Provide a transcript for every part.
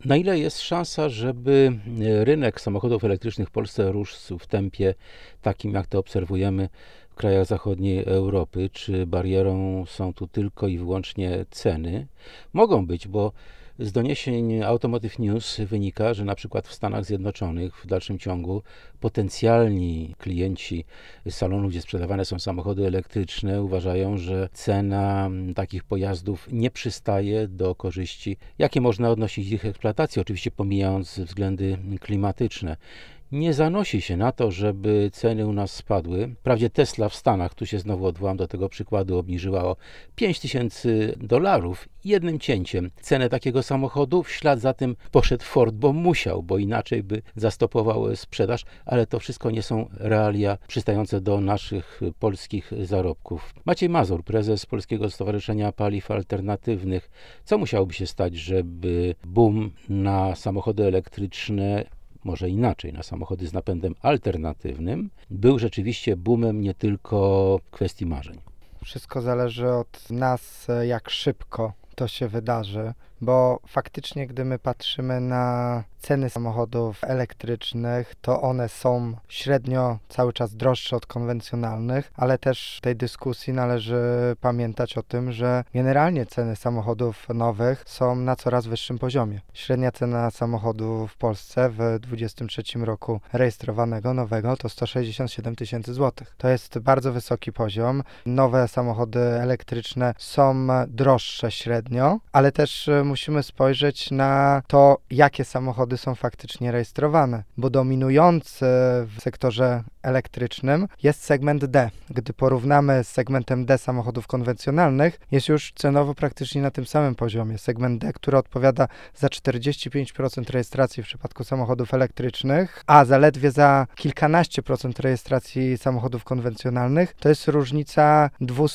Na ile jest szansa, żeby rynek samochodów elektrycznych w Polsce rósł w tempie takim, jak to obserwujemy w krajach zachodniej Europy? Czy barierą są tu tylko i wyłącznie ceny? Mogą być, bo z doniesień Automotive News wynika, że na przykład w Stanach Zjednoczonych w dalszym ciągu potencjalni klienci salonów, gdzie sprzedawane są samochody elektryczne, uważają, że cena takich pojazdów nie przystaje do korzyści, jakie można odnosić z ich eksploatacji, oczywiście pomijając względy klimatyczne. Nie zanosi się na to, żeby ceny u nas spadły. Wprawdzie Tesla w Stanach, tu się znowu odwołam do tego przykładu, obniżyła o $5,000 jednym cięciem cenę takiego samochodu. W ślad za tym poszedł Ford, bo musiał, bo inaczej by zastopował sprzedaż, ale to wszystko nie są realia przystające do naszych polskich zarobków. Maciej Mazur, prezes Polskiego Stowarzyszenia Paliw Alternatywnych. Co musiałoby się stać, żeby boom na samochody elektryczne, może inaczej, na samochody z napędem alternatywnym, był rzeczywiście boomem nie tylko kwestii marzeń? Wszystko zależy od nas, jak szybko to się wydarzy, bo faktycznie, gdy my patrzymy na ceny samochodów elektrycznych, to one są średnio cały czas droższe od konwencjonalnych, ale też w tej dyskusji należy pamiętać o tym, że generalnie ceny samochodów nowych są na coraz wyższym poziomie. Średnia cena samochodu w Polsce w 2023 roku rejestrowanego nowego to 167 000 złotych. To jest bardzo wysoki poziom. Nowe samochody elektryczne są droższe średnio, ale też musimy spojrzeć na to, jakie samochody są faktycznie rejestrowane, bo dominujący w sektorze elektrycznym jest segment D. Gdy porównamy z segmentem D samochodów konwencjonalnych, jest już cenowo praktycznie na tym samym poziomie. Segment D, który odpowiada za 45% rejestracji w przypadku samochodów elektrycznych, a zaledwie za kilkanaście procent rejestracji samochodów konwencjonalnych, to jest różnica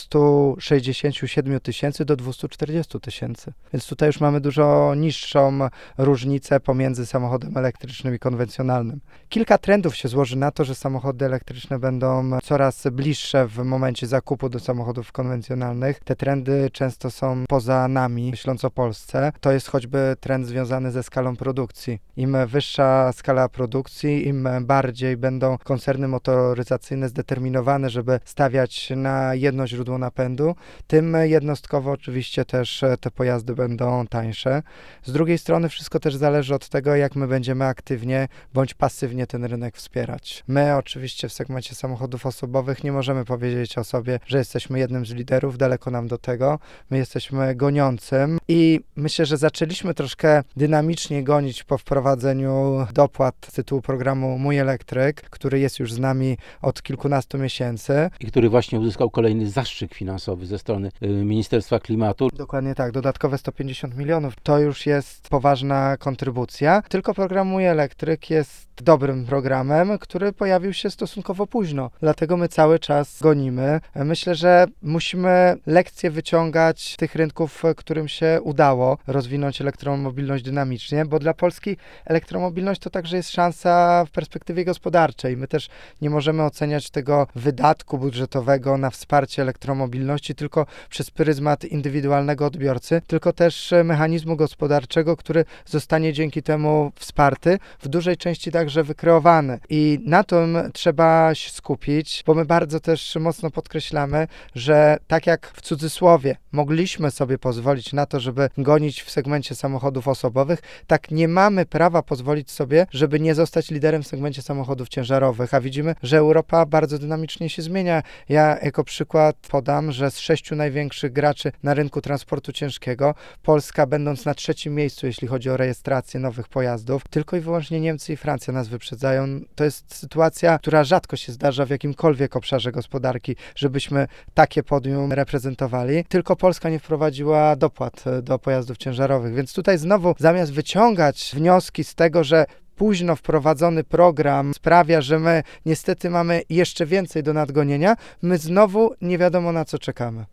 267 000 do 240 000. Więc tutaj już mamy dużo niższą różnicę pomiędzy samochodem elektrycznym i konwencjonalnym. Kilka trendów się złoży na to, że samochody elektryczne będą coraz bliższe w momencie zakupu do samochodów konwencjonalnych. Te trendy często są poza nami, myśląc o Polsce. To jest choćby trend związany ze skalą produkcji. Im wyższa skala produkcji, im bardziej będą koncerny motoryzacyjne zdeterminowane, żeby stawiać na jedno źródło napędu, tym jednostkowo oczywiście też te pojazdy będą tańsze. Z drugiej strony wszystko też zależy od tego, jak my będziemy aktywnie bądź pasywnie ten rynek wspierać. My oczywiście w segmencie samochodów osobowych nie możemy powiedzieć o sobie, że jesteśmy jednym z liderów, daleko nam do tego. My jesteśmy goniącym i myślę, że zaczęliśmy troszkę dynamicznie gonić po wprowadzeniu dopłat z tytułu programu Mój Elektryk, który jest już z nami od kilkunastu miesięcy. I który właśnie uzyskał kolejny zastrzyk finansowy ze strony Ministerstwa Klimatu. Dokładnie tak, dodatkowe 150 milionów to już jest poważna kontrybucja. Tylko program Mój Elektryk jest dobrym programem, który pojawił się stosunkowo późno. Dlatego my cały czas gonimy. Myślę, że musimy lekcje wyciągać z tych rynków, którym się udało rozwinąć elektromobilność dynamicznie, bo dla Polski elektromobilność to także jest szansa w perspektywie gospodarczej. My też nie możemy oceniać tego wydatku budżetowego na wsparcie elektromobilności tylko przez pryzmat indywidualnego odbiorcy, tylko też mechanizmu gospodarczego, który zostanie dzięki temu wsparty, w dużej części także wykreowany. I na tym trzeba się skupić, bo my bardzo też mocno podkreślamy, że tak jak w cudzysłowie mogliśmy sobie pozwolić na to, żeby gonić w segmencie samochodów osobowych, tak nie mamy prawa pozwolić sobie, żeby nie zostać liderem w segmencie samochodów ciężarowych, a widzimy, że Europa bardzo dynamicznie się zmienia. Ja jako przykład podam, że z 6 największych graczy na rynku transportu ciężkiego, Polska będąc na 3. miejscu, jeśli chodzi o rejestrację nowych pojazdów, tylko i wyłącznie Niemcy i Francja nas wyprzedzają. To jest sytuacja, która rzadko się zdarza w jakimkolwiek obszarze gospodarki, żebyśmy takie podium reprezentowali. Tylko Polska nie wprowadziła dopłat do pojazdów ciężarowych, więc tutaj znowu zamiast wyciągać wnioski z tego, że późno wprowadzony program sprawia, że my niestety mamy jeszcze więcej do nadgonienia, my znowu nie wiadomo na co czekamy.